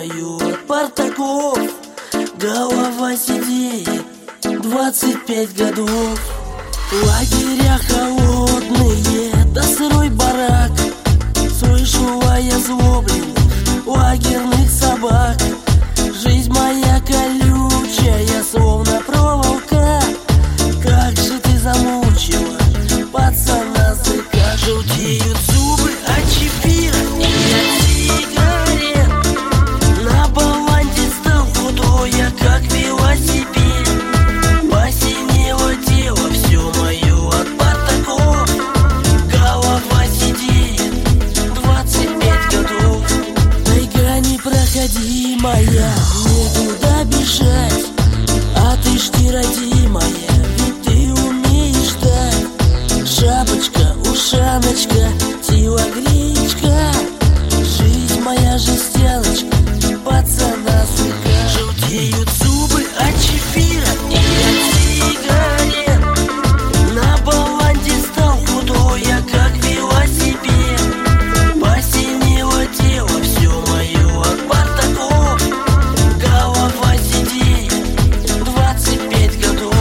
мою от Партаков. Голова сидеет 25 годов. Лагеря холодные, да сырой барак. Слышу я злобленных лагерных собак. Жизнь моя колючая, словно проволока. Как же ты замучила пацана языка. Желтеют зубы от чефира и от сигарет. На баланде стал худой я, как велосипед. Посинело тело все мое от Партаков. Голова сидеет 25 годов. Тайга непроходимая, некуда бежать. А ты ж не родимая, ведь ты умеешь ждать. Шапочка, ушаночка, телогреечка. Жизнь моя жестяночка, пацана сука. Желтеют зубы от чефира и от сигарет. На баланде стал худой я, как велосипед. Посинело тело все мое от Партаков. Голова сидеет 25 годов.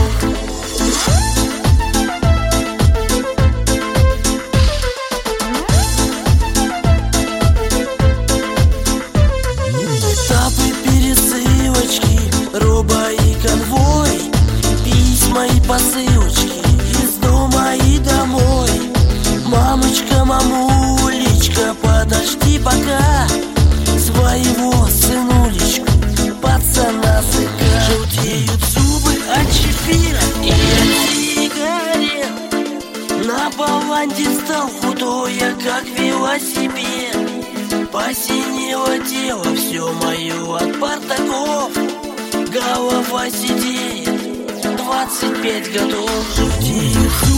Этапы, пересылочки, роба и конвой. Письма и посылочки из дома и домой. Мамочка, мамулечка, подожди пока своего сынулечку, пацана сыка. Желтеют зубы от чефира и от сигарет. На баланде стал худой я, как велосипед. Посинело тело все мое от Партаков. Голова сидеет 25 годов. Желтеют